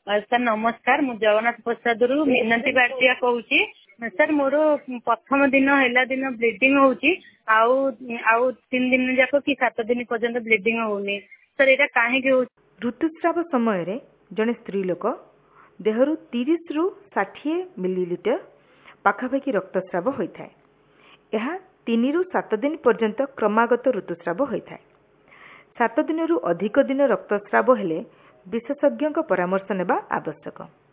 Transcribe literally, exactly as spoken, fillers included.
Sir नमस्कार मु जगन्नाथ प्रसाद रु मिनती बाटिया कहूँ सर मोर प्रथम दिन है दिन ब्लीडिंग होउची आउ आउ तीन दिन जाक कि सात दिन पर्यंत ब्लीडिंग होउनी सर एटा काहे के ऋतुस्राव समय रे जने स्त्री लोक देहरु तीस रु षाठी मिलीलीटर पाखापाखि रक्तस्राव होता है। यह तीन रु सात दिन पर्यंत क्रमागत ऋतुस्राव होता है। सात दिन रु अधिक दिन रक्तस्राव हेले विशेषज्ञ परामर्श नेबा आवश्यक।